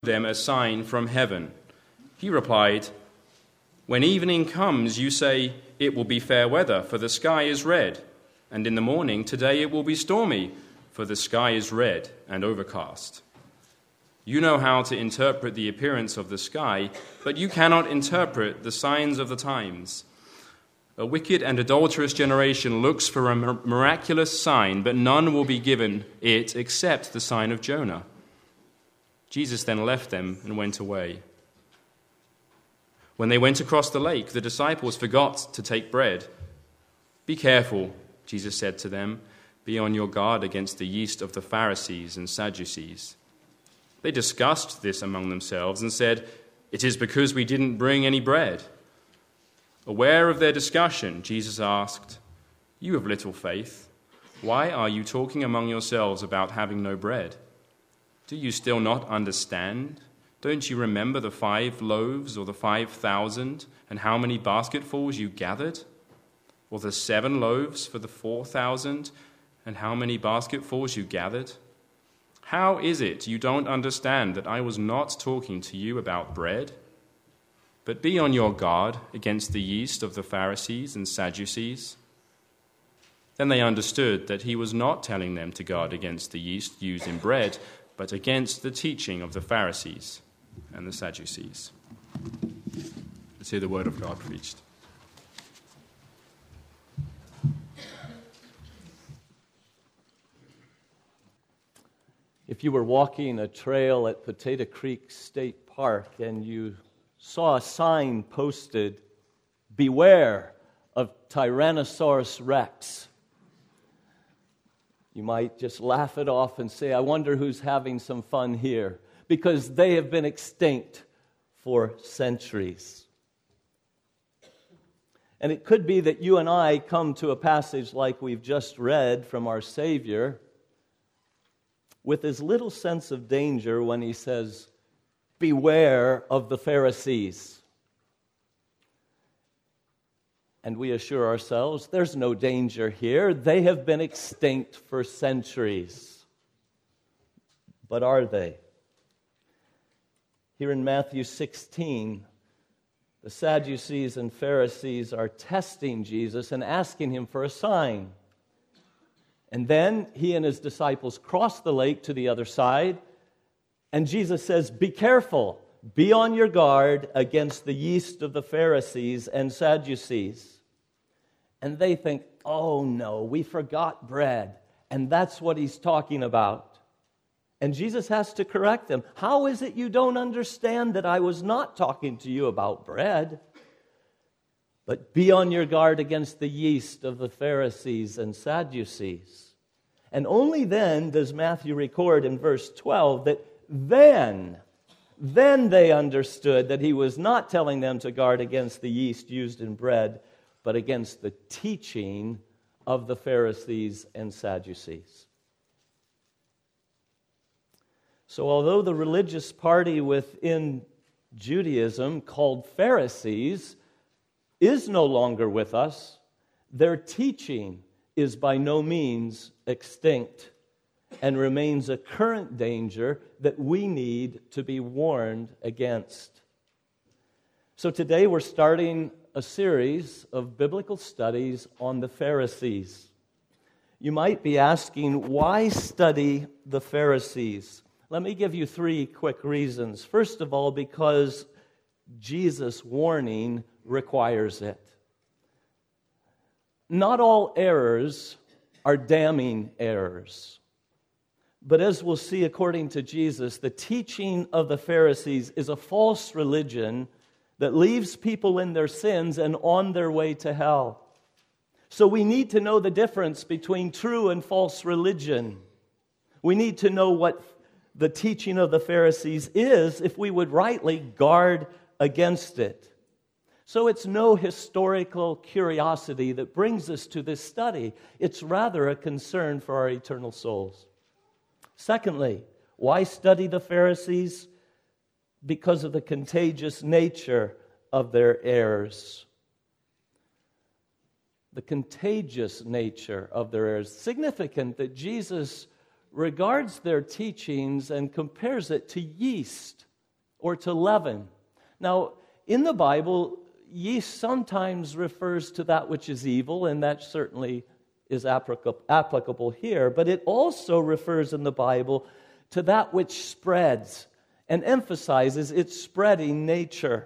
them a sign from heaven. He replied, When evening comes, you say, It will be fair weather, for the sky is red. And in the morning, today it will be stormy, for the sky is red and overcast. You know how to interpret the appearance of the sky, but you cannot interpret the signs of the times. A wicked and adulterous generation looks for a miraculous sign, but none will be given it except the sign of Jonah. Jesus then left them and went away. When they went across the lake, the disciples forgot to take bread. Be careful, Jesus said to them. Be on your guard against the yeast of the Pharisees and Sadducees. They discussed this among themselves and said, It is because we didn't bring any bread. Aware of their discussion, Jesus asked, You have little faith. Why are you talking among yourselves about having no bread? Do you still not understand? Don't you remember the 5 loaves or the 5,000 and how many basketfuls you gathered? Or the 7 loaves for the 4,000 and how many basketfuls you gathered? How is it you don't understand that I was not talking to you about bread? But be on your guard against the yeast of the Pharisees and Sadducees. Then they understood that he was not telling them to guard against the yeast used in bread, but against the teaching of the Pharisees and the Sadducees. Let's hear the word of God preached. If you were walking a trail at Potato Creek State Park and you saw a sign posted, Beware of Tyrannosaurus Rex, you might just laugh it off and say, I wonder who's having some fun here, because they have been extinct for centuries. And it could be that you and I come to a passage like we've just read from our Savior with as little sense of danger when he says, Beware of the Pharisees. And we assure ourselves, there's no danger here. They have been extinct for centuries. But are they? Here in Matthew 16, the Sadducees and Pharisees are testing Jesus and asking him for a sign. And then he and his disciples cross the lake to the other side, and Jesus says, Be careful, be on your guard against the yeast of the Pharisees and Sadducees. And they think, oh no, we forgot bread. And that's what he's talking about. And Jesus has to correct them. How is it you don't understand that I was not talking to you about bread? But be on your guard against the yeast of the Pharisees and Sadducees. And only then does Matthew record in verse 12 that then they understood that he was not telling them to guard against the yeast used in bread, but against the teaching of the Pharisees and Sadducees. So although the religious party within Judaism called Pharisees is no longer with us, their teaching is by no means extinct and remains a current danger that we need to be warned against. So today we're starting a series of biblical studies on the Pharisees. You might be asking, why study the Pharisees? Let me give you 3 quick reasons. First of all, because Jesus' warning requires it. Not all errors are damning errors. But as we'll see, according to Jesus, the teaching of the Pharisees is a false religion that leaves people in their sins and on their way to hell. So we need to know the difference between true and false religion. We need to know what the teaching of the Pharisees is if we would rightly guard against it. So it's no historical curiosity that brings us to this study. It's rather a concern for our eternal souls. Secondly, why study the Pharisees? Because of the contagious nature of their errors. The contagious nature of their errors. Significant that Jesus regards their teachings and compares it to yeast or to leaven. Now, in the Bible, yeast sometimes refers to that which is evil, and that certainly is applicable here, but it also refers in the Bible to that which spreads and emphasizes its spreading nature.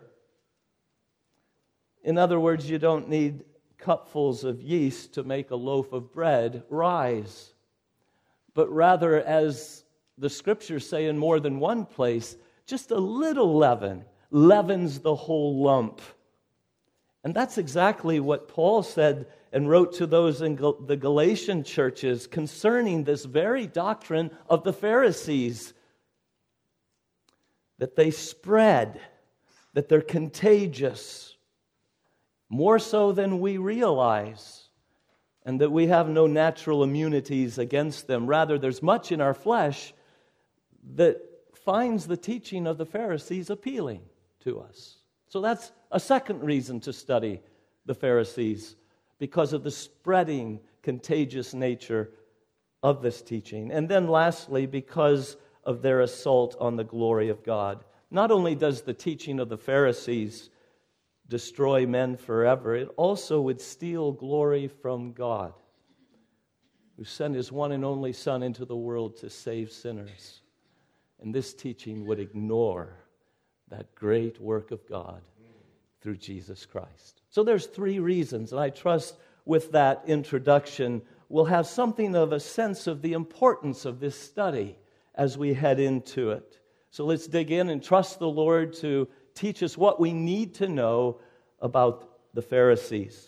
In other words, you don't need cupfuls of yeast to make a loaf of bread rise, but rather, as the Scriptures say in more than one place, just a little leaven leavens the whole lump. And that's exactly what Paul said and wrote to those in the Galatian churches concerning this very doctrine of the Pharisees, that they spread, that they're contagious, more so than we realize, and that we have no natural immunities against them. Rather, there's much in our flesh that finds the teaching of the Pharisees appealing to us. So that's a second reason to study the Pharisees, because of the spreading, contagious nature of this teaching. And then lastly, because of their assault on the glory of God. Not only does the teaching of the Pharisees destroy men forever, it also would steal glory from God, who sent His one and only Son into the world to save sinners. And this teaching would ignore that great work of God through Jesus Christ. So there's three reasons, and I trust with that introduction we'll have something of a sense of the importance of this study as we head into it. So let's dig in and trust the Lord to teach us what we need to know about the Pharisees.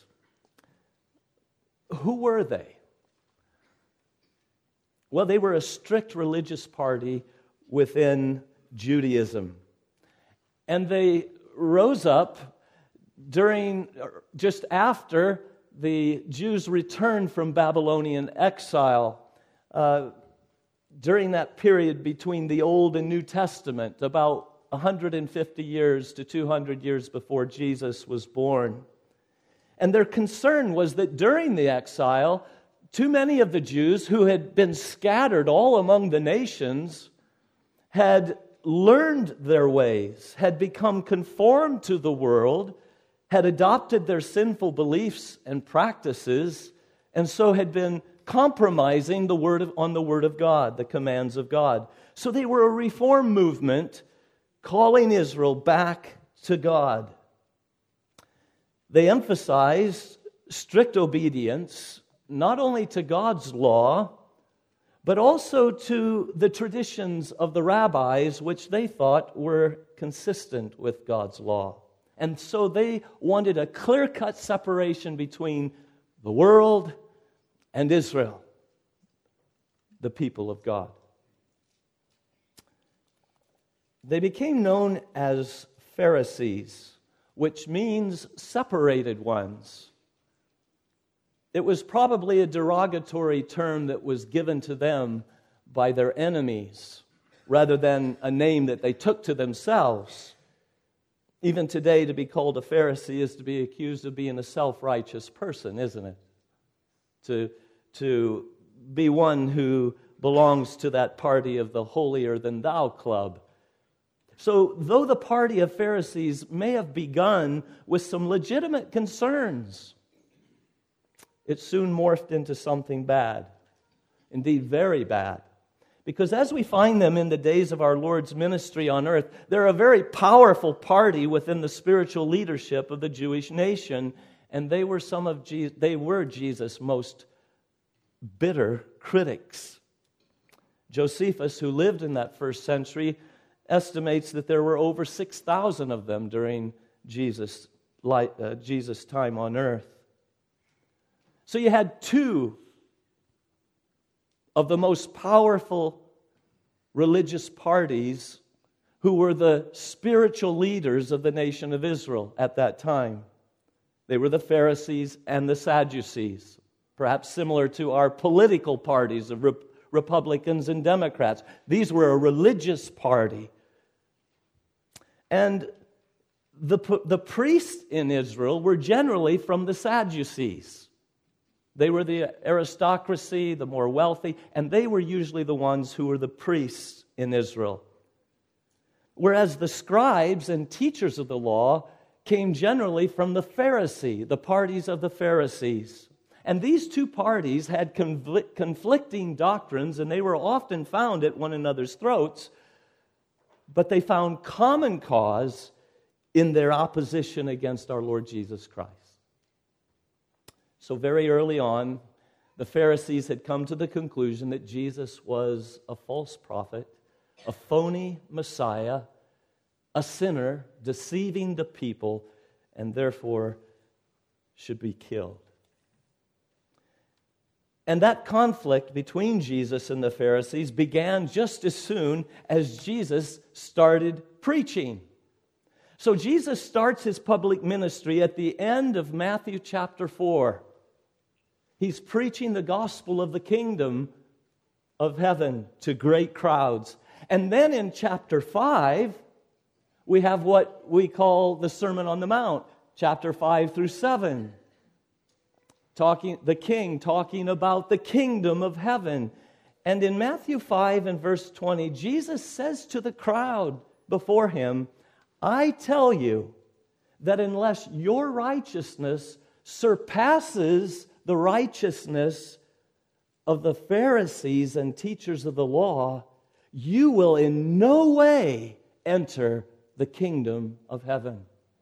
Who were they? Well, they were a strict religious party within Judaism. And they rose up just after the Jews returned from Babylonian exile, during that period between the Old and New Testament, about 150 years to 200 years before Jesus was born. And their concern was that during the exile, too many of the Jews who had been scattered all among the nations had learned their ways, had become conformed to the world, had adopted their sinful beliefs and practices, and so had been compromising on the Word of God, the commands of God. So they were a reform movement calling Israel back to God. They emphasized strict obedience, not only to God's law, but also to the traditions of the rabbis, which they thought were consistent with God's law. And so they wanted a clear-cut separation between the world and Israel, the people of God. They became known as Pharisees, which means separated ones. It was probably a derogatory term that was given to them by their enemies, rather than a name that they took to themselves. Even today, to be called a Pharisee is to be accused of being a self-righteous person, isn't it? To be one who belongs to that party of the holier-than-thou club. So, though the party of Pharisees may have begun with some legitimate concerns, it soon morphed into something bad, indeed very bad. Because as we find them in the days of our Lord's ministry on earth, they're a very powerful party within the spiritual leadership of the Jewish nation, and they were Jesus' most bitter critics. Josephus, who lived in that first century, estimates that there were over 6,000 of them during Jesus' time on earth. So you had two of the most powerful religious parties who were the spiritual leaders of the nation of Israel at that time. They were the Pharisees and the Sadducees, perhaps similar to our political parties of Republicans and Democrats. These were a religious party. And the priests in Israel were generally from the Sadducees. They were the aristocracy, the more wealthy, and they were usually the ones who were the priests in Israel. whereas the scribes and teachers of the law came generally from the Pharisee, the parties of the Pharisees. And these two parties had conflicting doctrines, and they were often found at one another's throats, but they found common cause in their opposition against our Lord Jesus Christ. So very early on, the Pharisees had come to the conclusion that Jesus was a false prophet, a phony Messiah, a sinner, deceiving the people, and therefore should be killed. And that conflict between Jesus and the Pharisees began just as soon as Jesus started preaching. So Jesus starts his public ministry at the end of Matthew chapter 4. He's preaching the gospel of the kingdom of heaven to great crowds. And then in chapter 5, we have what we call the Sermon on the Mount, chapter 5 through 7. The king talking about the kingdom of heaven. And in Matthew 5 and verse 20, Jesus says to the crowd before him, I tell you that unless your righteousness surpasses the righteousness of the Pharisees and teachers of the law, you will in no way enter the kingdom of heaven.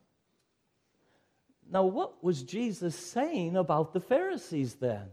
Now, what was Jesus saying about the Pharisees then?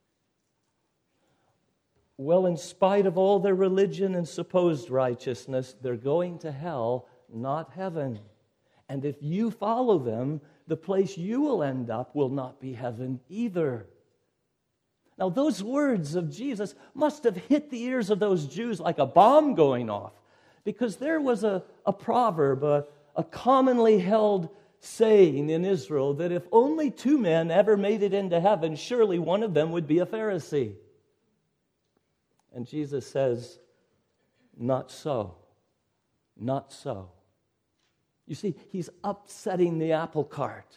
Well, in spite of all their religion and supposed righteousness, they're going to hell, not heaven. And if you follow them, the place you will end up will not be heaven either. Now, those words of Jesus must have hit the ears of those Jews like a bomb going off, because there was a proverb, a commonly held saying in Israel that if only two men ever made it into heaven, surely one of them would be a Pharisee. And Jesus says, not so. Not so. You see, he's upsetting the apple cart.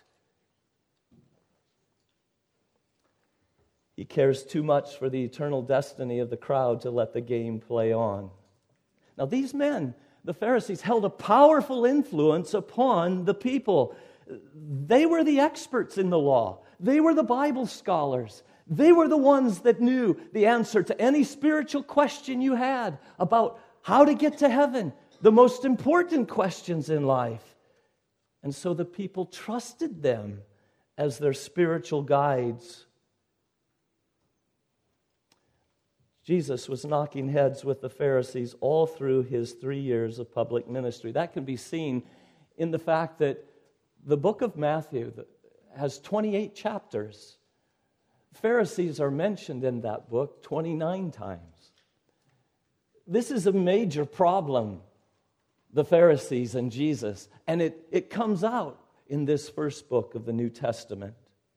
He cares too much for the eternal destiny of the crowd to let the game play on. Now, these men, the Pharisees, held a powerful influence upon the people. They were the experts in the law. They were the Bible scholars. They were the ones that knew the answer to any spiritual question you had about how to get to heaven, the most important questions in life. And so the people trusted them as their spiritual guides. Jesus was knocking heads with the Pharisees all through his 3 years of public ministry. That can be seen in the fact that the book of Matthew has 28 chapters. Pharisees are mentioned in that book 29 times. This is a major problem, the Pharisees and Jesus, and it comes out in this first book of the New Testament.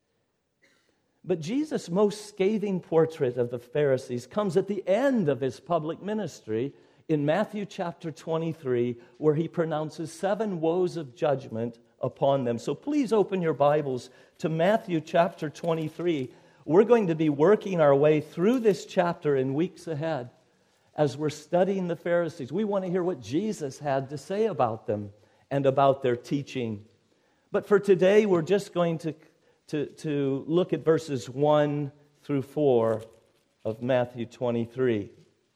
But Jesus' most scathing portrait of the Pharisees comes at the end of his public ministry in Matthew chapter 23, where he pronounces 7 woes of judgment upon them. So please open your Bibles to Matthew chapter 23. We're going to be working our way through this chapter in weeks ahead as we're studying the Pharisees. We want to hear what Jesus had to say about them and about their teaching. But for today, we're just going to look at verses 1 through 4 of Matthew 23.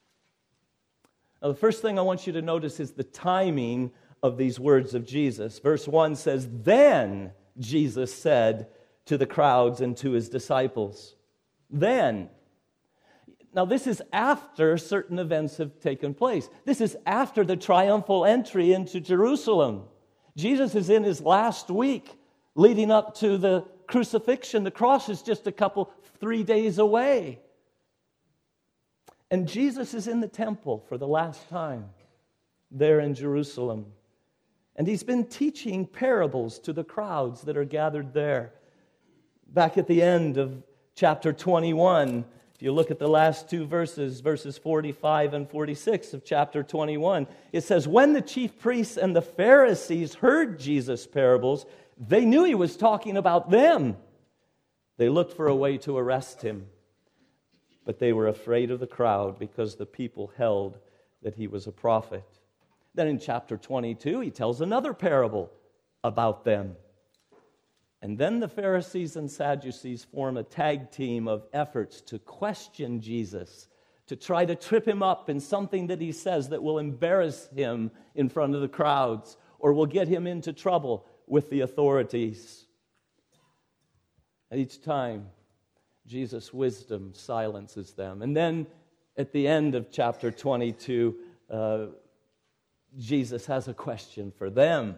Now, the first thing I want you to notice is the timing of these words of Jesus. Verse 1 says, "Then Jesus said to the crowds and to his disciples." Then. Now, this is after certain events have taken place. This is after the triumphal entry into Jerusalem. Jesus is in his last week leading up to the crucifixion. The cross is just 3 days away. And Jesus is in the temple for the last time there in Jerusalem. And he's been teaching parables to the crowds that are gathered there. Back at the end of chapter 21, if you look at the last 2 verses, verses 45 and 46 of chapter 21, it says, "When the chief priests and the Pharisees heard Jesus' parables, they knew he was talking about them. They looked for a way to arrest him, but they were afraid of the crowd because the people held that he was a prophet." Then in chapter 22, he tells another parable about them. And then the Pharisees and Sadducees form a tag team of efforts to question Jesus, to try to trip him up in something that he says that will embarrass him in front of the crowds or will get him into trouble with the authorities. And each time, Jesus' wisdom silences them. And then at the end of chapter 22, Jesus has a question for them.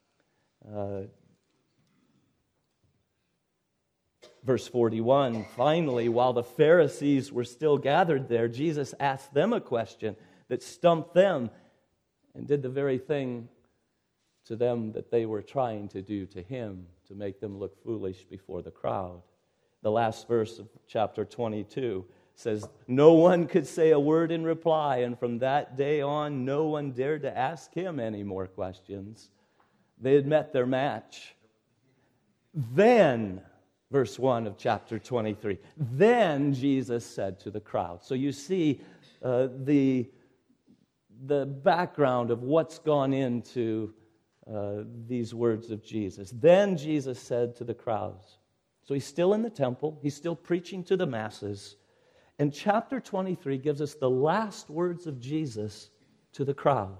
Verse 41, finally, while the Pharisees were still gathered there, Jesus asked them a question that stumped them and did the very thing to them that they were trying to do to him, to make them look foolish before the crowd. The last verse of chapter 22 says, no one could say a word in reply, and from that day on, no one dared to ask him any more questions. They had met their match. Then, verse 1 of chapter 23, then Jesus said to the crowd. So you see the background of what's gone into these words of Jesus. Then Jesus said to the crowds. So he's still in the temple. He's still preaching to the masses. And chapter 23 gives us the last words of Jesus to the crowd.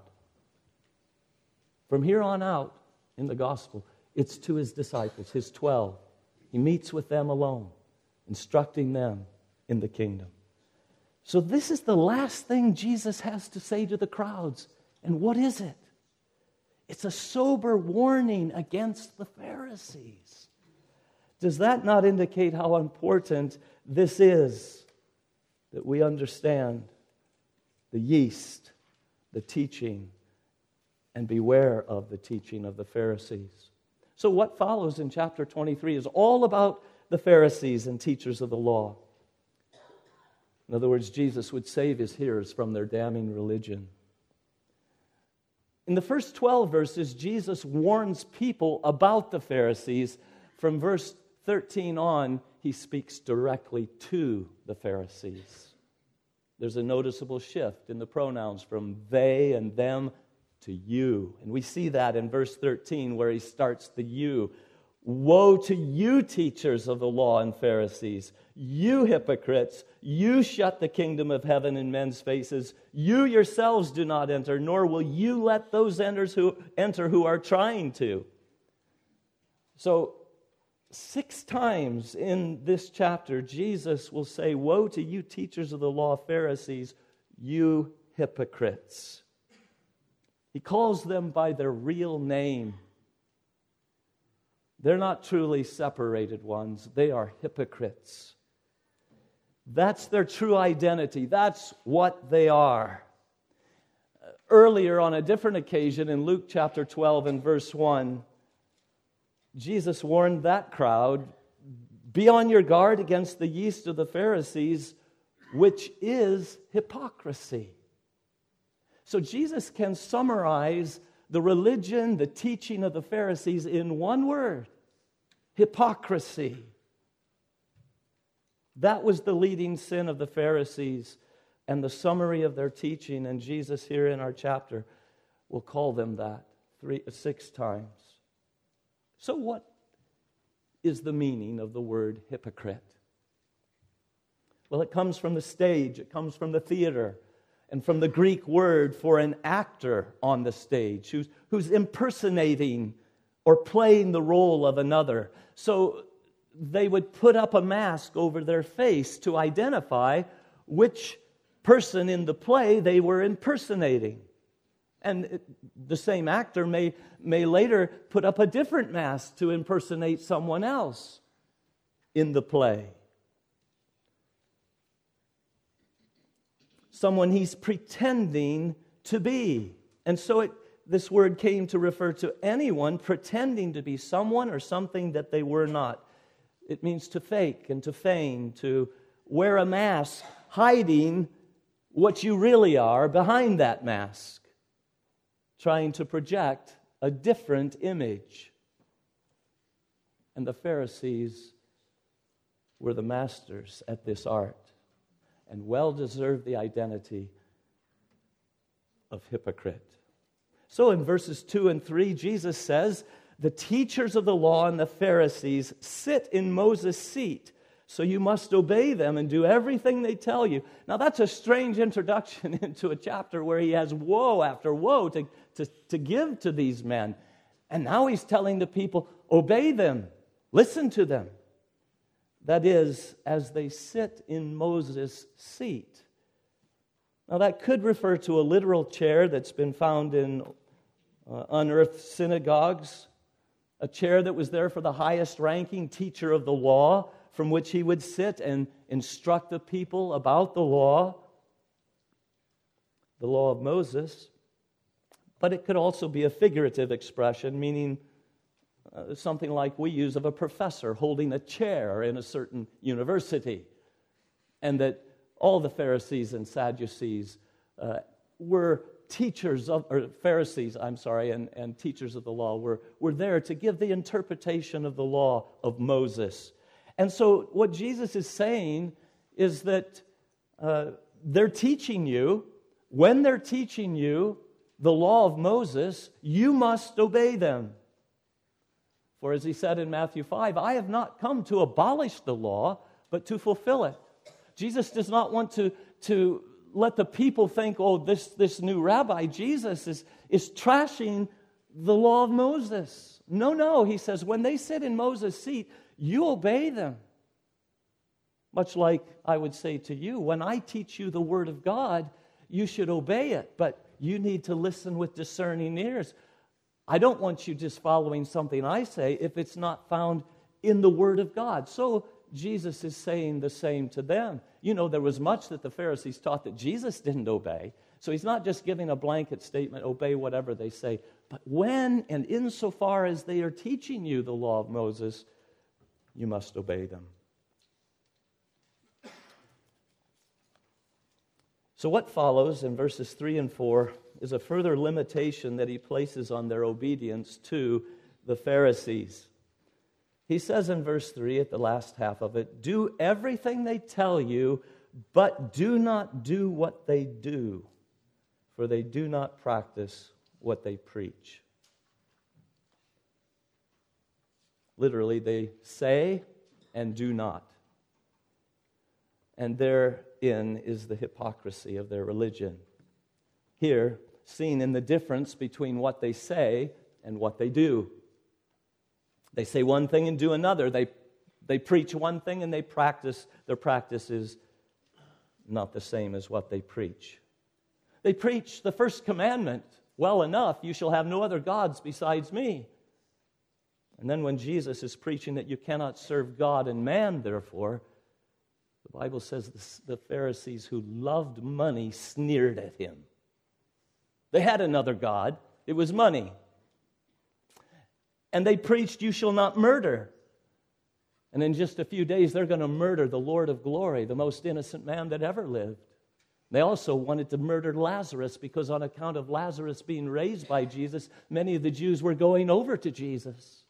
From here on out in the gospel, it's to his disciples, his 12. He meets with them alone, instructing them in the kingdom. So this is the last thing Jesus has to say to the crowds. And what is it? It's a sober warning against the Pharisees. Does that not indicate how important this is, that we understand the yeast, the teaching, and beware of the teaching of the Pharisees? So what follows in chapter 23 is all about the Pharisees and teachers of the law. In other words, Jesus would save his hearers from their damning religion. In the first 12 verses, Jesus warns people about the Pharisees. From verse 13 on, he speaks directly to the Pharisees. There's a noticeable shift in the pronouns from they and them to you. And we see that in verse 13 where he starts the you. Woe to you, teachers of the law and Pharisees, you hypocrites, you shut the kingdom of heaven in men's faces. You yourselves do not enter, nor will you let those enter who are trying to. So 6 times in this chapter, Jesus will say, woe to you, teachers of the law, Pharisees, you hypocrites. He calls them by their real name. They're not truly separated ones. They are hypocrites. That's their true identity. That's what they are. Earlier, on a different occasion, in Luke chapter 12 and verse 1, Jesus warned that crowd, be on your guard against the yeast of the Pharisees, which is hypocrisy. So Jesus can summarize the religion, the teaching of the Pharisees in one word: hypocrisy. That was the leading sin of the Pharisees and the summary of their teaching. And Jesus here in our chapter will call them that 6 times. So what is the meaning of the word hypocrite? Well, it comes from the stage. It comes from the theater. And from the Greek word for an actor on the stage who's impersonating or playing the role of another. So they would put up a mask over their face to identify which person in the play they were impersonating. And the same actor may later put up a different mask to impersonate someone else in the play. Someone he's pretending to be. And so this word came to refer to anyone pretending to be someone or something that they were not. It means to fake and to feign, to wear a mask, hiding what you really are behind that mask, trying to project a different image. And the Pharisees were the masters at this art, and well deserved the identity of hypocrite. So in verses 2 and 3, Jesus says, the teachers of the law and the Pharisees sit in Moses' seat, so you must obey them and do everything they tell you. Now that's a strange introduction into a chapter where he has woe after woe to give to these men. And now he's telling the people, obey them, listen to them. That is, as they sit in Moses' seat. Now that could refer to a literal chair that's been found in unearthed synagogues, a chair that was there for the highest ranking teacher of the law, from which he would sit and instruct the people about the law of Moses. But it could also be a figurative expression, meaning something like we use of a professor holding a chair in a certain university. And that all the Pharisees and Sadducees were teachers of, or Pharisees, and teachers of the law were there to give the interpretation of the law of Moses. And so what Jesus is saying is that they're teaching you, when they're teaching you the law of Moses, you must obey them. For as he said in Matthew 5, I have not come to abolish the law, but to fulfill it. Jesus does not want to let the people think, oh, this new rabbi, Jesus, is trashing the law of Moses. No, he says, when they sit in Moses' seat, you obey them. Much like I would say to you, when I teach you the Word of God, you should obey it, but you need to listen with discerning ears. I don't want you just following something I say if it's not found in the Word of God. So Jesus is saying the same to them. You know, there was much that the Pharisees taught that Jesus didn't obey. So he's not just giving a blanket statement, obey whatever they say. But when and insofar as they are teaching you the law of Moses, you must obey them. So what follows in verses 3 and 4 is a further limitation that he places on their obedience to the Pharisees. He says in verse 3 at the last half of it, do everything they tell you, but do not do what they do, for they do not practice what they preach. Literally, they say and do not. And therein is the hypocrisy of their religion. Here, seen in the difference between what they say and what they do. They say one thing and do another. They preach one thing and their practice is not the same as what they preach. They preach the first commandment well enough, you shall have no other gods besides me. And then when Jesus is preaching that you cannot serve God and man, therefore, the Bible says the Pharisees who loved money sneered at him. They had another god. It was money. And they preached, you shall not murder. And in just a few days, they're going to murder the Lord of glory, the most innocent man that ever lived. They also wanted to murder Lazarus because on account of Lazarus being raised by Jesus, many of the Jews were going over to Jesus.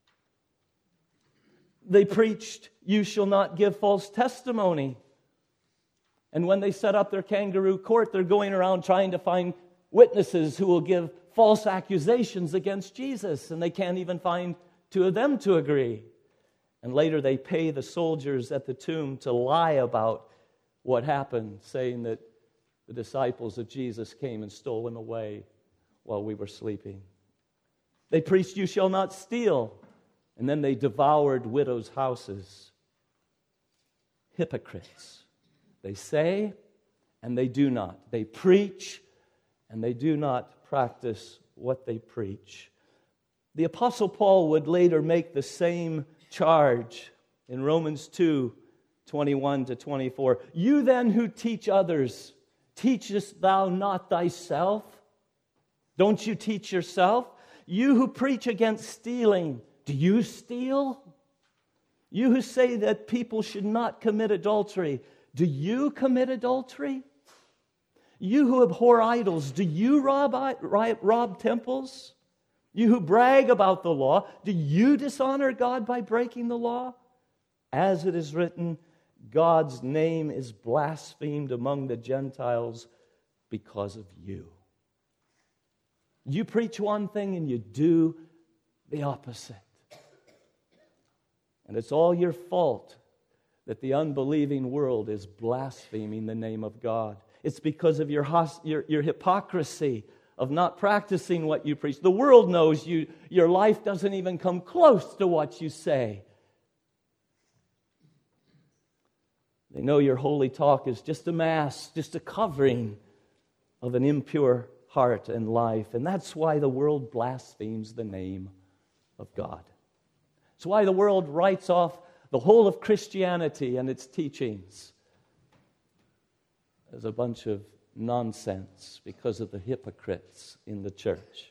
They preached, you shall not give false testimony. And when they set up their kangaroo court, they're going around trying to find witnesses who will give false accusations against Jesus, and they can't even find two of them to agree. And later they pay the soldiers at the tomb to lie about what happened, saying that the disciples of Jesus came and stole him away while we were sleeping. They preached, you shall not steal, and then they devoured widows' houses. Hypocrites. They say and they do not. They preach and they do not practice what they preach. The Apostle Paul would later make the same charge in Romans 2:21-24. You then who teach others, teachest thou not thyself? Don't you teach yourself? You who preach against stealing, do you steal? You who say that people should not commit adultery, do you commit adultery? You who abhor idols, do you rob temples? You who brag about the law, do you dishonor God by breaking the law? As it is written, God's name is blasphemed among the Gentiles because of you. You preach one thing and you do the opposite. And it's all your fault that the unbelieving world is blaspheming the name of God. It's because of your hypocrisy of not practicing what you preach. The world knows your life doesn't even come close to what you say. They know your holy talk is just a mask, just a covering of an impure heart and life. And that's why the world blasphemes the name of God. It's why the world writes off the whole of Christianity and its teachings as a bunch of nonsense because of the hypocrites in the church.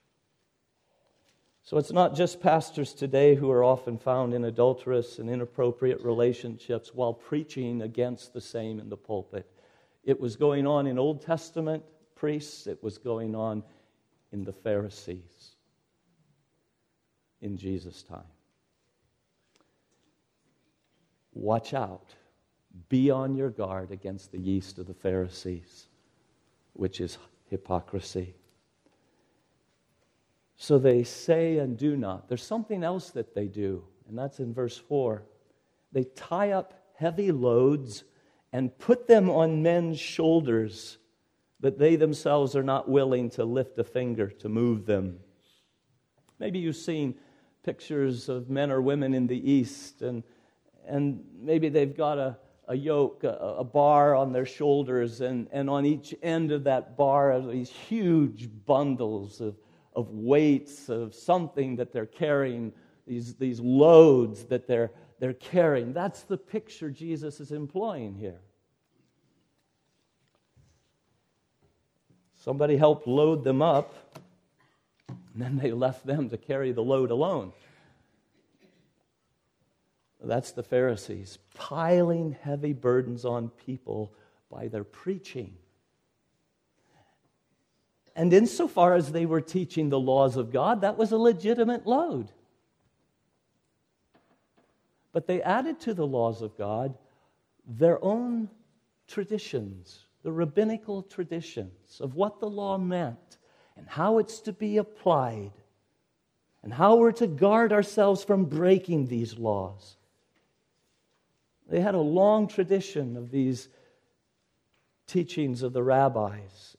So it's not just pastors today who are often found in adulterous and inappropriate relationships while preaching against the same in the pulpit. It was going on in Old Testament priests. It was going on in the Pharisees in Jesus' time. Watch out. Be on your guard against the yeast of the Pharisees, which is hypocrisy. So they say and do not. There's something else that they do, and that's in verse 4. They tie up heavy loads and put them on men's shoulders, but they themselves are not willing to lift a finger to move them. Maybe you've seen pictures of men or women in the East, and maybe they've got a yoke, a bar on their shoulders, and on each end of that bar are these huge bundles of weights of something that they're carrying, these loads that they're carrying. That's the picture Jesus is employing here. Somebody helped load them up, and then they left them to carry the load alone. That's the Pharisees, piling heavy burdens on people by their preaching. And insofar as they were teaching the laws of God, that was a legitimate load. But they added to the laws of God their own traditions, the rabbinical traditions of what the law meant and how it's to be applied and how we're to guard ourselves from breaking these laws. They had a long tradition of these teachings of the rabbis,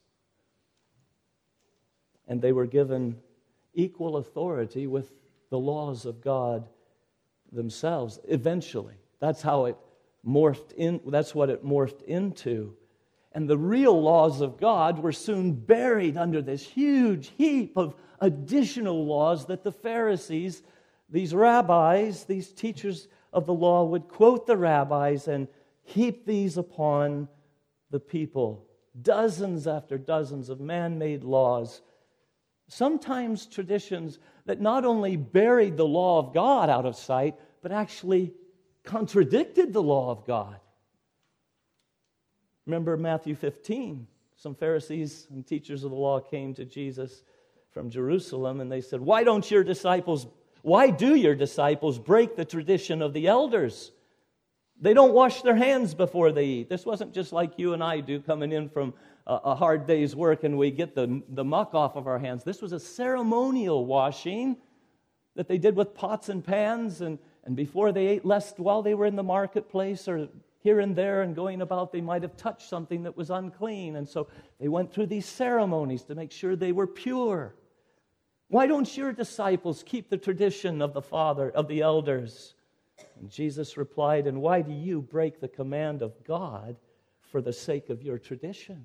and they were given equal authority with the laws of God themselves eventually. That's how it morphed in. That's what it morphed into. And the real laws of God were soon buried under this huge heap of additional laws that the Pharisees, these rabbis, these teachers of the law, would quote the rabbis and heap these upon the people. Dozens after dozens of man-made laws, sometimes traditions that not only buried the law of God out of sight, but actually contradicted the law of God. Remember Matthew 15. Some Pharisees and teachers of the law came to Jesus from Jerusalem, and they said, Why do your disciples break the tradition of the elders? They don't wash their hands before they eat. This wasn't just like you and I do, coming in from a hard day's work and we get the muck off of our hands. This was a ceremonial washing that they did with pots and pans, and before they ate, lest while they were in the marketplace or here and there and going about, they might have touched something that was unclean. And so they went through these ceremonies to make sure they were pure. Why don't your disciples keep the tradition of the elders? And Jesus replied, and why do you break the command of God for the sake of your tradition?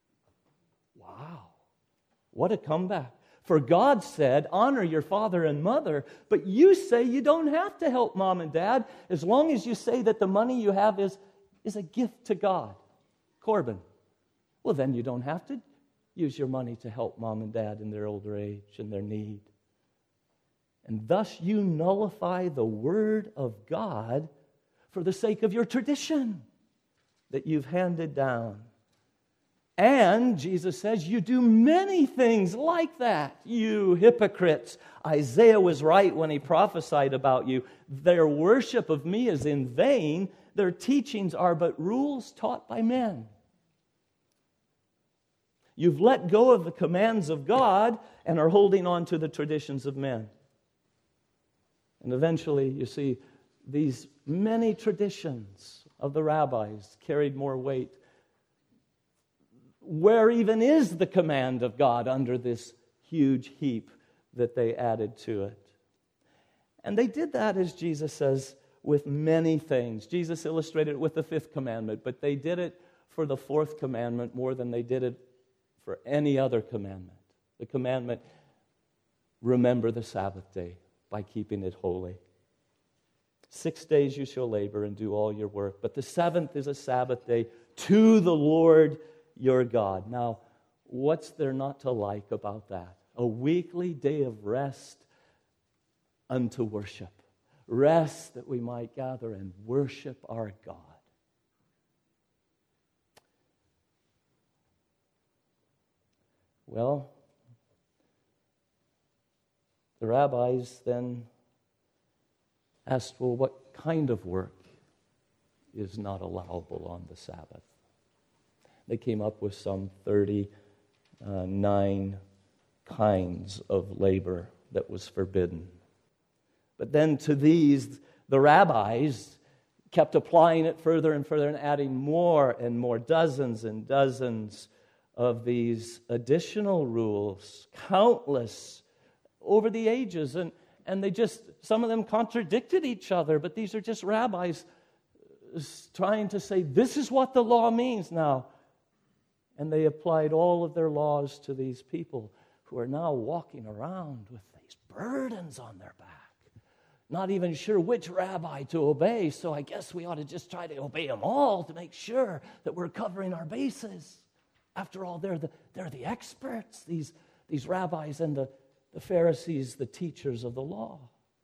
Wow, what a comeback. For God said, honor your father and mother, but you say you don't have to help mom and dad as long as you say that the money you have is a gift to God. Corban. Well, then you don't have to use your money to help mom and dad in their older age and their need. And thus you nullify the word of God for the sake of your tradition that you've handed down. And Jesus says, you do many things like that, you hypocrites. Isaiah was right when he prophesied about you. Their worship of me is in vain. Their teachings are but rules taught by men. You've let go of the commands of God and are holding on to the traditions of men. And eventually, you see, these many traditions of the rabbis carried more weight. Where even is the command of God under this huge heap that they added to it? And they did that, as Jesus says, with many things. Jesus illustrated it with the fifth commandment, but they did it for the fourth commandment more than they did it for any other commandment. The commandment, remember the Sabbath day by keeping it holy. 6 days you shall labor and do all your work, but the seventh is a Sabbath day to the Lord your God. Now, what's there not to like about that? A weekly day of rest unto worship. Rest that we might gather and worship our God. Well, the rabbis then asked, well, what kind of work is not allowable on the Sabbath? They came up with some 39 kinds of labor that was forbidden. But then to these, the rabbis kept applying it further and further and adding more and more, dozens and dozens of these additional rules, countless over the ages. And they just, some of them contradicted each other, but these are just rabbis trying to say, this is what the law means now. And they applied all of their laws to these people who are now walking around with these burdens on their back. Not even sure which rabbi to obey, so I guess we ought to just try to obey them all to make sure that we're covering our bases. After all, they're the experts, these rabbis and the Pharisees, the teachers of the law.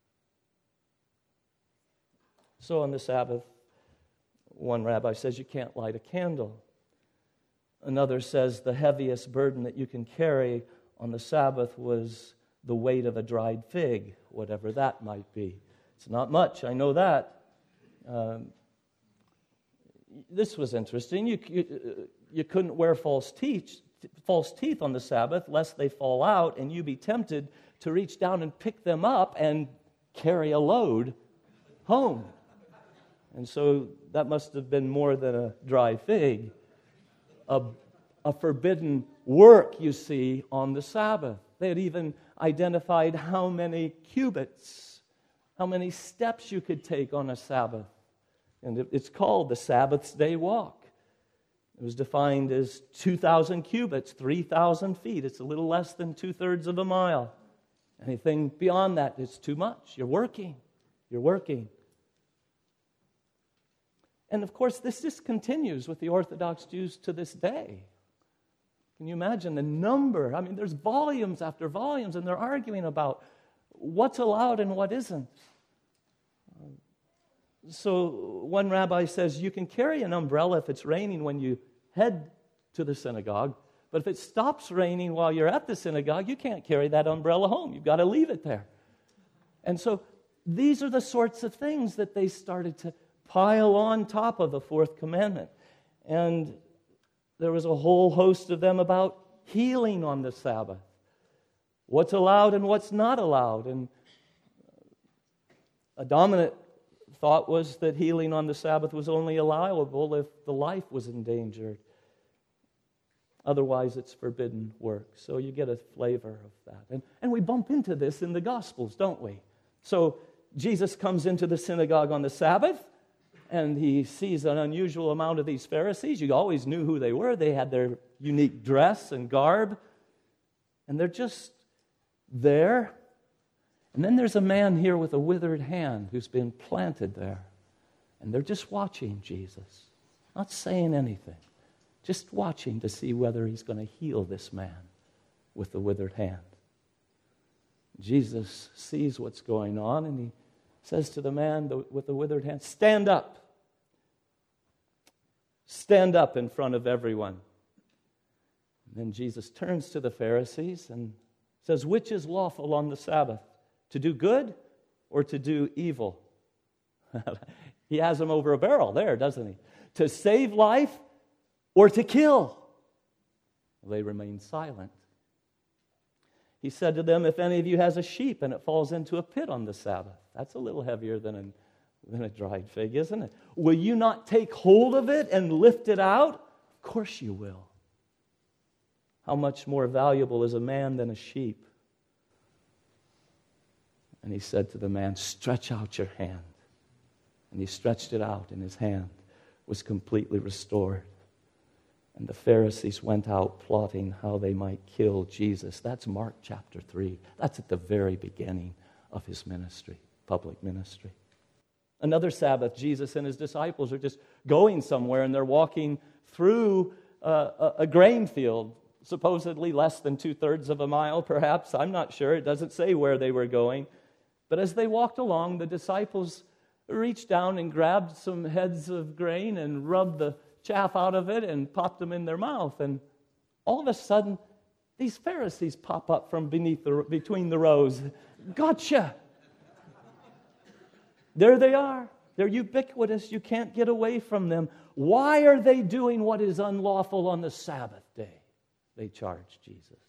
So on the Sabbath, one rabbi says you can't light a candle. Another says the heaviest burden that you can carry on the Sabbath was the weight of a dried fig, whatever that might be. It's not much, I know that. This was interesting. You couldn't wear false teeth on the Sabbath lest they fall out and you be tempted to reach down and pick them up and carry a load home. And so that must have been more than a dry fig. A forbidden work, you see, on the Sabbath. They had even identified how many cubits, how many steps you could take on a Sabbath. And it's called the Sabbath day walk. It was defined as 2,000 cubits, 3,000 feet. It's a little less than 2/3 of a mile. Anything beyond that is too much. You're working. And of course, this just continues with the Orthodox Jews to this day. Can you imagine the number? I mean, there's volumes after volumes, and they're arguing about what's allowed and what isn't. So one rabbi says you can carry an umbrella if it's raining when you head to the synagogue, but if it stops raining while you're at the synagogue, you can't carry that umbrella home. You've got to leave it there. And so these are the sorts of things that they started to pile on top of the fourth commandment. And there was a whole host of them about healing on the Sabbath. What's allowed and what's not allowed. And a dominant thought was that healing on the Sabbath was only allowable if the life was endangered. Otherwise, it's forbidden work. So you get a flavor of that. And we bump into this in the Gospels, don't we? So Jesus comes into the synagogue on the Sabbath, and he sees an unusual amount of these Pharisees. You always knew who they were. They had their unique dress and garb, and they're just there. And then there's a man here with a withered hand who's been planted there. And they're just watching Jesus, not saying anything, just watching to see whether he's going to heal this man with the withered hand. Jesus sees what's going on, and he says to the man with the withered hand, stand up. Stand up in front of everyone. And then Jesus turns to the Pharisees and says, which is lawful on the Sabbath? To do good or to do evil? He has them over a barrel there, doesn't he? To save life or to kill? They remained silent. He said to them, if any of you has a sheep and it falls into a pit on the Sabbath, that's a little heavier than a dried fig, isn't it? Will you not take hold of it and lift it out? Of course you will. How much more valuable is a man than a sheep? And he said to the man, stretch out your hand. And he stretched it out, and his hand was completely restored. And the Pharisees went out plotting how they might kill Jesus. That's Mark chapter 3. That's at the very beginning of his ministry, public ministry. Another Sabbath, Jesus and his disciples are just going somewhere, and they're walking through a grain field, supposedly less than 2/3 of a mile, perhaps. I'm not sure. It doesn't say where they were going. But as they walked along, the disciples reached down and grabbed some heads of grain and rubbed the chaff out of it and popped them in their mouth. And all of a sudden, these Pharisees pop up from between the rows. Gotcha! There they are. They're ubiquitous. You can't get away from them. Why are they doing what is unlawful on the Sabbath day? They charge Jesus.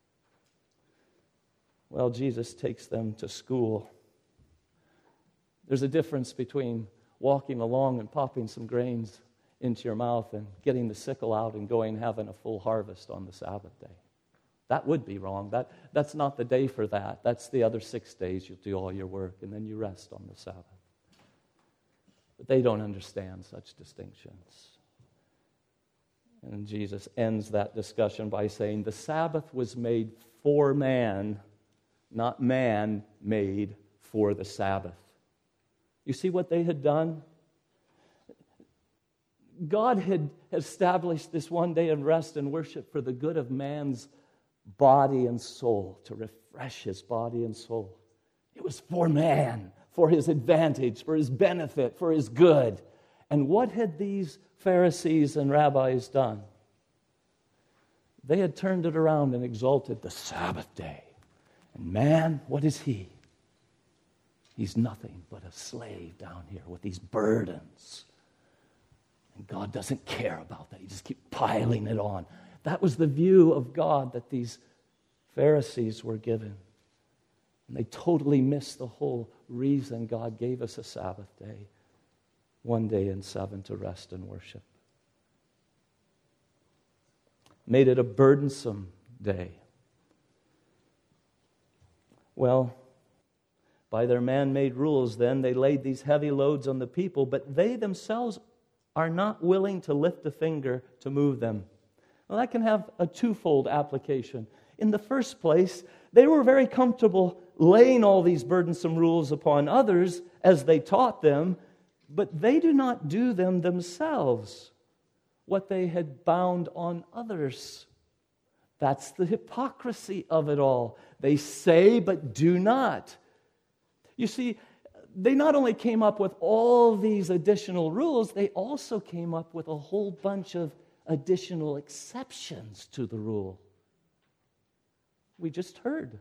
Well, Jesus takes them to school. There's a difference between walking along and popping some grains into your mouth and getting the sickle out and going and having a full harvest on the Sabbath day. That would be wrong. That's not the day for that. That's the other 6 days you'll do all your work, and then you rest on the Sabbath. But they don't understand such distinctions. And Jesus ends that discussion by saying, the Sabbath was made for man, not man made for the Sabbath. You see what they had done? God had established this one day of rest and worship for the good of man's body and soul, to refresh his body and soul. It was for man, for his advantage, for his benefit, for his good. And what had these Pharisees and rabbis done? They had turned it around and exalted the Sabbath day. And man, what is he? He's nothing but a slave down here with these burdens. And God doesn't care about that. He just keeps piling it on. That was the view of God that these Pharisees were given. And they totally missed the whole reason God gave us a Sabbath day, 1 day in 7 to rest and worship. Made it a burdensome day. Well, by their man-made rules, then, they laid these heavy loads on the people, but they themselves are not willing to lift a finger to move them. Well, that can have a twofold application. In the first place, they were very comfortable laying all these burdensome rules upon others as they taught them, but they do not do them themselves, what they had bound on others. That's the hypocrisy of it all. They say but do not. You see, they not only came up with all these additional rules, they also came up with a whole bunch of additional exceptions to the rule. We just heard.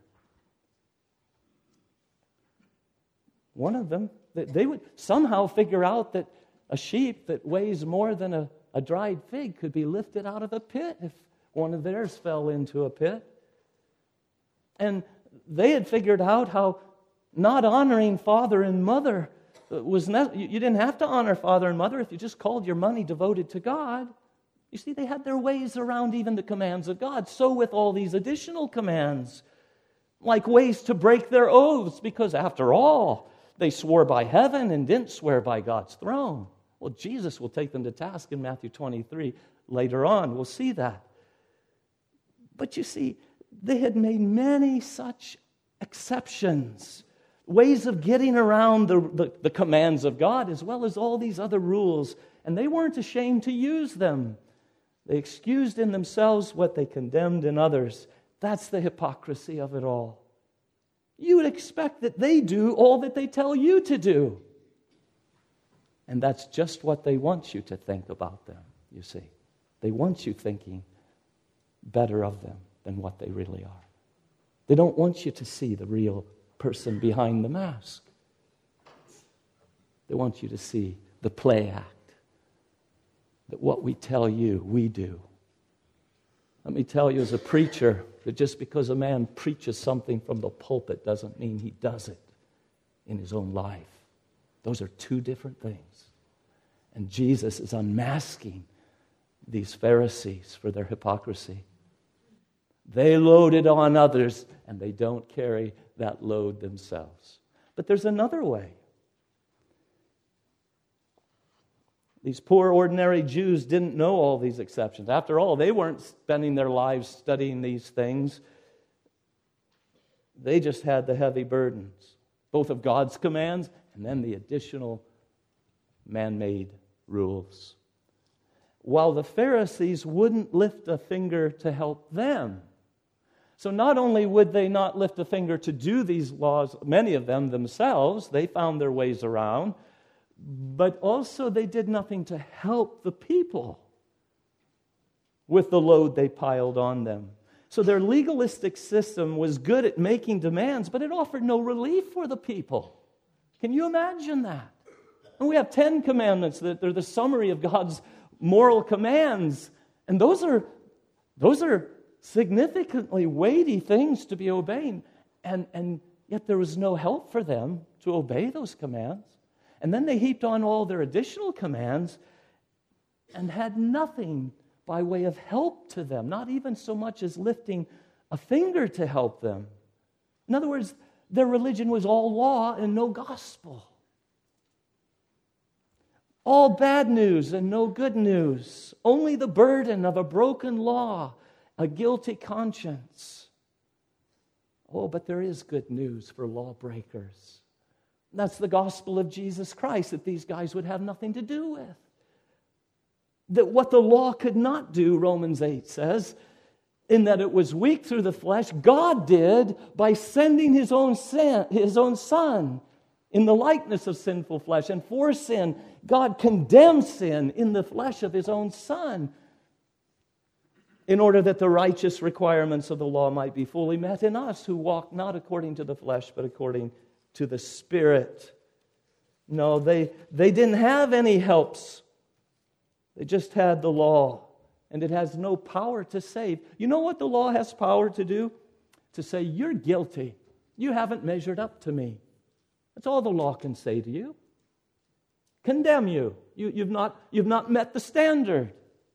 One of them, they would somehow figure out that a sheep that weighs more than a dried fig could be lifted out of a pit if one of theirs fell into a pit. And they had figured out how not honoring father and mother was you didn't have to honor father and mother if you just called your money devoted to God. You see, they had their ways around even the commands of God. So with all these additional commands, like ways to break their oaths, because after all, they swore by heaven and didn't swear by God's throne. Well, Jesus will take them to task in Matthew 23 later on. We'll see that. But you see, they had made many such exceptions, ways of getting around the commands of God, as well as all these other rules, and they weren't ashamed to use them. They excused in themselves what they condemned in others. That's the hypocrisy of it all. You would expect that they do all that they tell you to do. And that's just what they want you to think about them, you see. They want you thinking better of them than what they really are. They don't want you to see the real person behind the mask. They want you to see the play act. That what we tell you, we do. Let me tell you as a preacher that just because a man preaches something from the pulpit doesn't mean he does it in his own life. Those are two different things. And Jesus is unmasking these Pharisees for their hypocrisy. They load it on others, and they don't carry that load themselves. But there's another way. These poor, ordinary Jews didn't know all these exceptions. After all, they weren't spending their lives studying these things. They just had the heavy burdens, both of God's commands and then the additional man-made rules. While the Pharisees wouldn't lift a finger to help them. So not only would they not lift a finger to do these laws, many of them themselves, they found their ways around, but also they did nothing to help the people with the load they piled on them. So their legalistic system was good at making demands, but it offered no relief for the people. Can you imagine that? And we have 10 commandments that are the summary of God's moral commands. And those are significantly weighty things to be obeying. And yet there was no help for them to obey those commands. And then they heaped on all their additional commands and had nothing by way of help to them, not even so much as lifting a finger to help them. In other words, their religion was all law and no gospel. All bad news and no good news. Only the burden of a broken law, a guilty conscience. Oh, but there is good news for lawbreakers. That's the gospel of Jesus Christ that these guys would have nothing to do with. That what the law could not do, Romans 8 says, in that it was weak through the flesh, God did by sending His own Son in the likeness of sinful flesh. And for sin, God condemned sin in the flesh of His own Son in order that the righteous requirements of the law might be fully met in us who walk not according to the flesh, but according to the Spirit. No, they didn't have any helps. They just had the law, and it has no power to save. You know what the law has power to do? To say, you're guilty. You haven't measured up to me. That's all the law can say to you. Condemn you. You've not met the standard.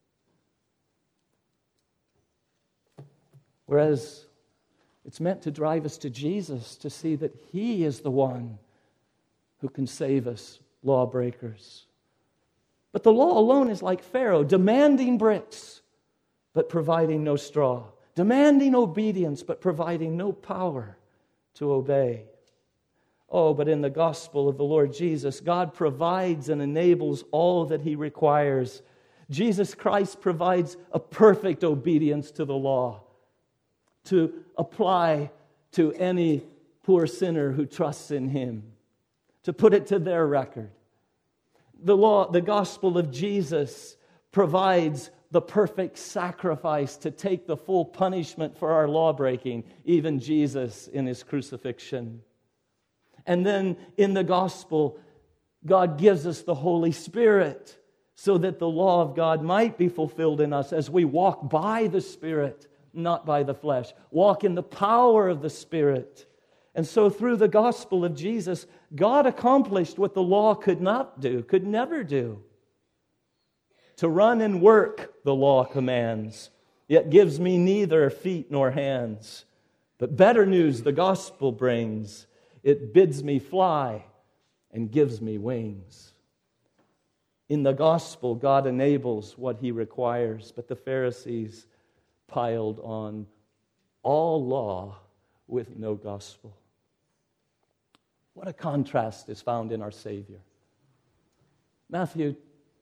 Whereas it's meant to drive us to Jesus, to see that He is the one who can save us, lawbreakers. But the law alone is like Pharaoh, demanding bricks, but providing no straw. Demanding obedience, but providing no power to obey. Oh, but in the gospel of the Lord Jesus, God provides and enables all that He requires. Jesus Christ provides a perfect obedience to the law, to apply to any poor sinner who trusts in Him, to put it to their record. The gospel of Jesus provides the perfect sacrifice to take the full punishment for our lawbreaking, even Jesus in His crucifixion. And then in the gospel, God gives us the Holy Spirit so that the law of God might be fulfilled in us as we walk by the Spirit, not by the flesh. Walk in the power of the Spirit. And so through the gospel of Jesus, God accomplished what the law could not do, could never do. To run and work, the law commands, yet gives me neither feet nor hands. But better news the gospel brings. It bids me fly and gives me wings. In the gospel, God enables what He requires, but the Pharisees piled on all law with no gospel. What a contrast is found in our Savior. Matthew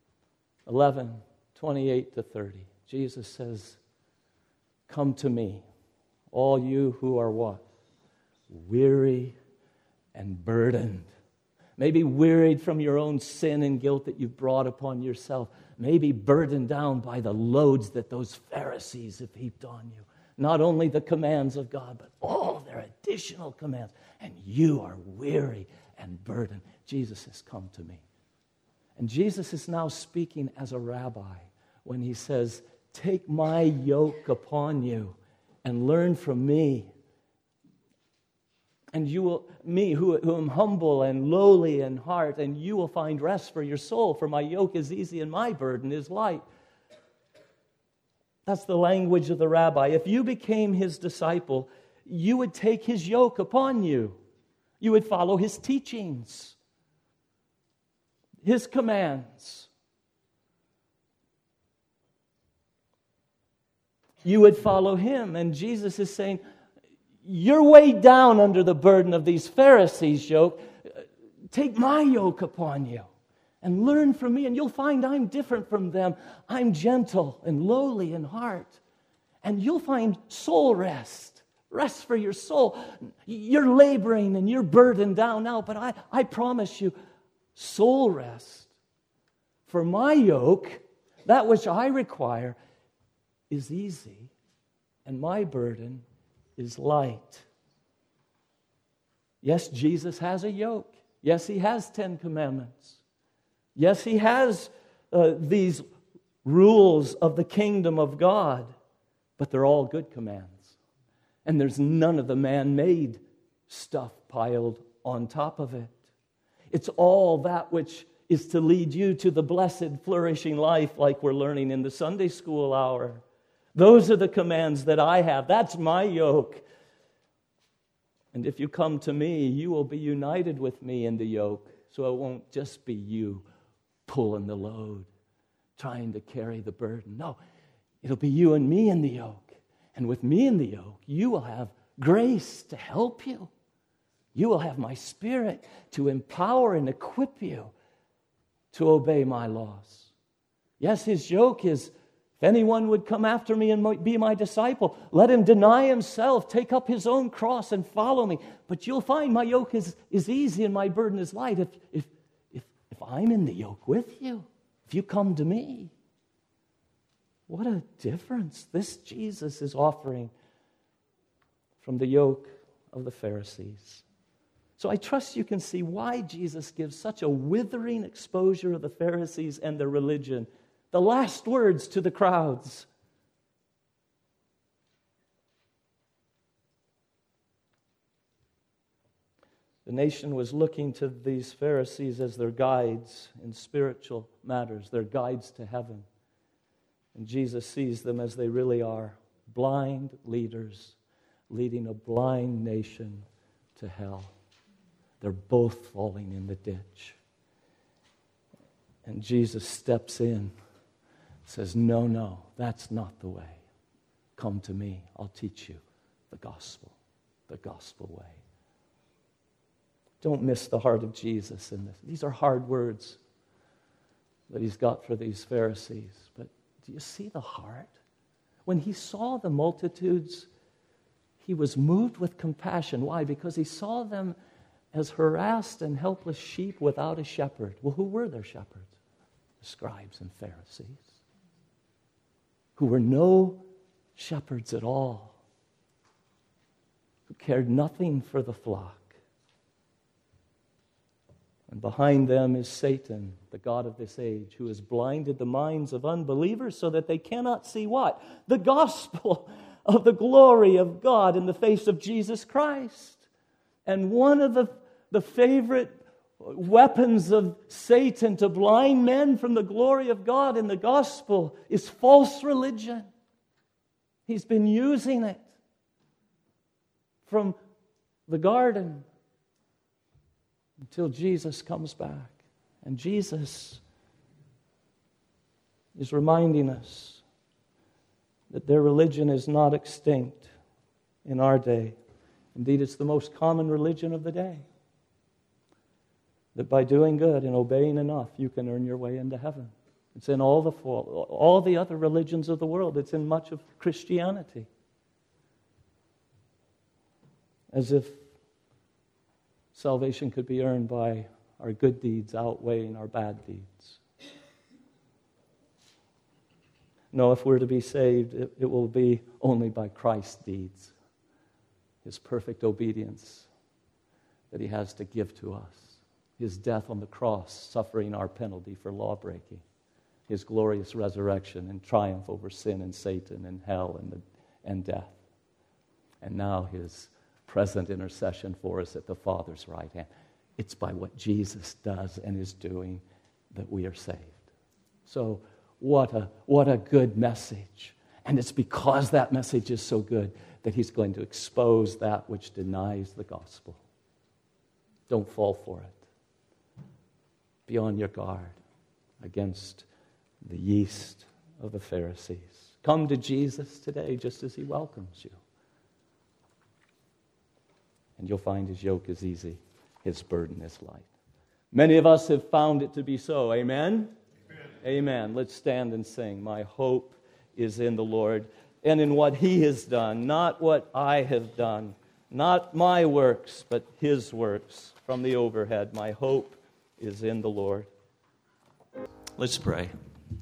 11:28-30. Jesus says, "Come to me, all you who are what? Weary and burdened." Maybe wearied from your own sin and guilt that you've brought upon yourself. Maybe burdened down by the loads that those Pharisees have heaped on you. Not only the commands of God, but all their additional commands. And you are weary and burdened. Jesus has come to me. And Jesus is now speaking as a rabbi when He says, Take my yoke upon you and learn from me. And you will, me who am humble and lowly in heart, and you will find rest for your soul, for my yoke is easy and my burden is light. That's the language of the rabbi. If you became his disciple, you would take his yoke upon you. You would follow his teachings, his commands. You would follow him. And Jesus is saying, you're weighed down under the burden of these Pharisees' yoke. Take my yoke upon you and learn from me, and you'll find I'm different from them. I'm gentle and lowly in heart. And you'll find soul rest, rest for your soul. You're laboring and you're burdened down now, but I promise you soul rest. For my yoke, that which I require, is easy, and my burden is light. Yes, Jesus has a yoke. Yes, he has 10 commandments. Yes, he has these rules of the kingdom of God, but they're all good commands. And there's none of the man-made stuff piled on top of it. It's all that which is to lead you to the blessed, flourishing life like we're learning in the Sunday school hour. Those are the commands that I have. That's my yoke. And if you come to me, you will be united with me in the yoke. So it won't just be you pulling the load, trying to carry the burden. No, it'll be you and me in the yoke. And with me in the yoke, you will have grace to help you. You will have my Spirit to empower and equip you to obey my laws. Yes, his yoke is, if anyone would come after me and be my disciple, let him deny himself, take up his own cross and follow me. But you'll find my yoke is easy and my burden is light if I'm in the yoke with you, if you come to me. What a difference this Jesus is offering from the yoke of the Pharisees. So I trust you can see why Jesus gives such a withering exposure of the Pharisees and their religion. The last words to the crowds. The nation was looking to these Pharisees as their guides in spiritual matters, their guides to heaven. And Jesus sees them as they really are, blind leaders leading a blind nation to hell. They're both falling in the ditch. And Jesus steps in, says, no, that's not the way. Come to me, I'll teach you the gospel way. Don't miss the heart of Jesus in this. These are hard words that he's got for these Pharisees. But do you see the heart? When he saw the multitudes, he was moved with compassion. Why? Because he saw them as harassed and helpless sheep without a shepherd. Well, who were their shepherds? The scribes and Pharisees, who were no shepherds at all, who cared nothing for the flock. And behind them is Satan, the god of this age, who has blinded the minds of unbelievers so that they cannot see what? The gospel of the glory of God in the face of Jesus Christ. And one of the favorite weapons of Satan to blind men from the glory of God in the gospel is false religion. He's been using it from the garden until Jesus comes back. And Jesus is reminding us that their religion is not extinct in our day. Indeed, it's the most common religion of the day. That by doing good and obeying enough, you can earn your way into heaven. It's in all the other religions of the world. It's in much of Christianity. As if salvation could be earned by our good deeds outweighing our bad deeds. No, if we're to be saved, it will be only by Christ's deeds, his perfect obedience that he has to give to us, his death on the cross, suffering our penalty for law-breaking. his glorious resurrection and triumph over sin and Satan and hell and death. And now his present intercession for us at the Father's right hand. It's by what Jesus does and is doing that we are saved. So what a good message. And it's because that message is so good that he's going to expose that which denies the gospel. Don't fall for it. Be on your guard against the yeast of the Pharisees. Come to Jesus today just as he welcomes you. And you'll find his yoke is easy, his burden is light. Many of us have found it to be so. Amen? Amen. Let's stand and sing. My hope is in the Lord and in what he has done, not what I have done, not my works, but his works. From the overhead, my hope is in the Lord. Let's pray.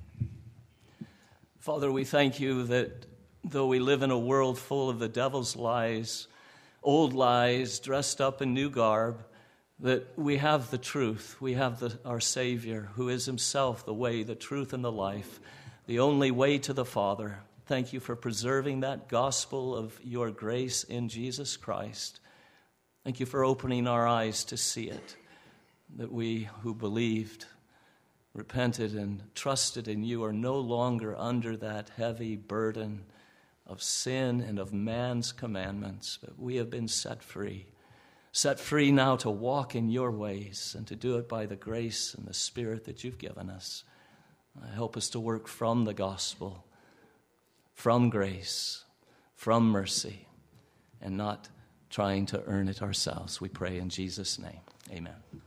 Father, we thank you that though we live in a world full of the devil's lies, old lies dressed up in new garb, that we have the truth. We have our Savior, who is himself the way, the truth, and the life, the only way to the Father. Thank you for preserving that gospel of your grace in Jesus Christ. Thank you for opening our eyes to see it, that we who believed, repented, and trusted in you are no longer under that heavy burden of sin and of man's commandments, but we have been set free now to walk in your ways and to do it by the grace and the Spirit that you've given us. Help us to work from the gospel, from grace, from mercy, and not trying to earn it ourselves. We pray in Jesus' name. Amen.